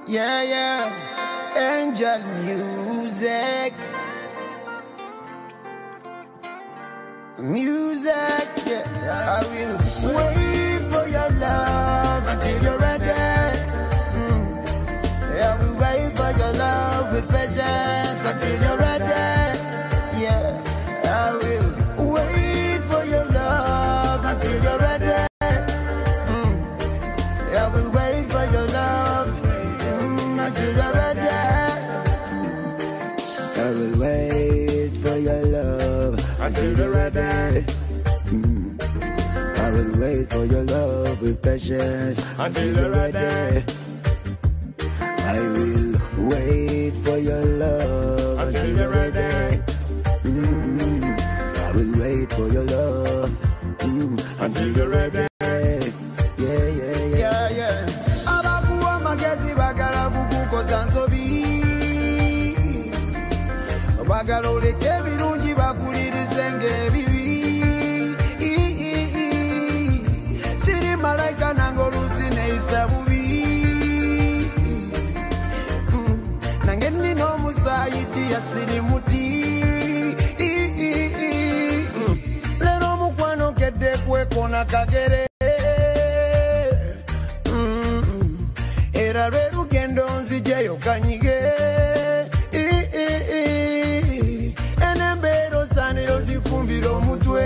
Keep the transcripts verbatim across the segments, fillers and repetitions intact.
Yeah, yeah, angel music. Music, yeah. I will wait for your love until you're ready. Mm. I will wait for your love with patience until you're ready. Yeah, I will wait for your love until you're ready. Mm. I will wait for your love mm, until you're ready. I will wait for your love until you're ready. Mm. I will wait for your love with patience until you're ready. I will wait for your love until you're ready. Mm-hmm. I will wait for your love mm, until you're ready. Yeah, yeah, yeah, yeah. Abakuwa magezi bagala bukuko zansobi. Bagala oleke birungi bakulirize ng'ebibi. Siri malaika nangolusi neisa bubi. Nange nino musayidi asiri muti. Lero mukwano kedde kwekona kagere. Era lwe lugendo nzijeyo kanyige. Enembeera osaanira ogifumbira omutwe.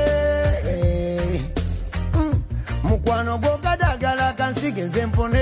Mukwano gw'okadagala kansige nze mpone.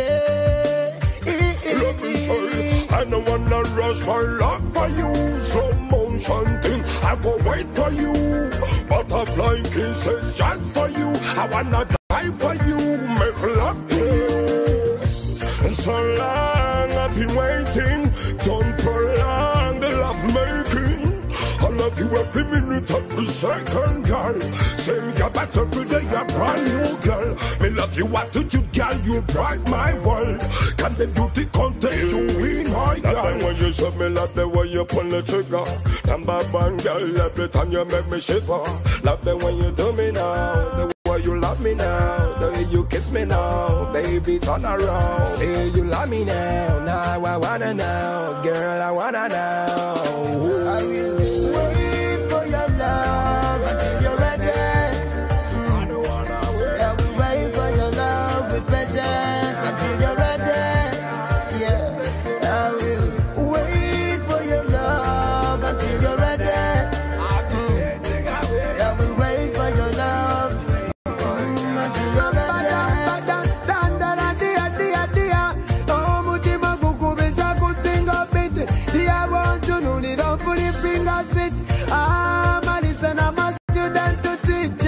I don't wanna rush for love for you. Slow motion thing, I go wait for you. Butterfly kisses just for you. I wanna die for you, make love to you. So long I've been waiting. Don't prolong the love making. I love you every minute, every second, girl. Send your battery day, you're brand new, girl. Me love you attitude, girl, you bright my world. Can the beauty contest you win, my girl? Love when you show me, love the way you pull the trigger. Number one, girl, every time you make me shiver. Love the way you do me now, the way you love me now, the way you kiss me now. Baby, turn around, say you love me now. Now I wanna know, girl, I wanna know. I will wait for your love until you're ready. Mm. I don't wanna wait. I will wait for your love with patience until you're ready. Yeah, I will wait for your love until you're ready. Mm. I will wait for your love mm, until you're ready. I'm a listener, I'm a student to teacher.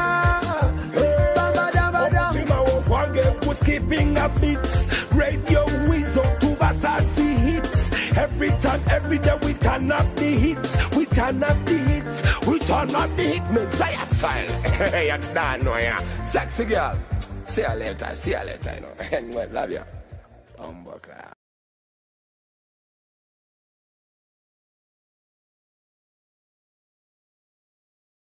Skipping a beats, radio whistle to Basasi hits. Every time, every day we turn up the hits, we turn up the hits, we turn up the hit. Messiah style. Hey, you don't know ya, sexy girl. See you later, see you later, you know. Love you. Bumbo class.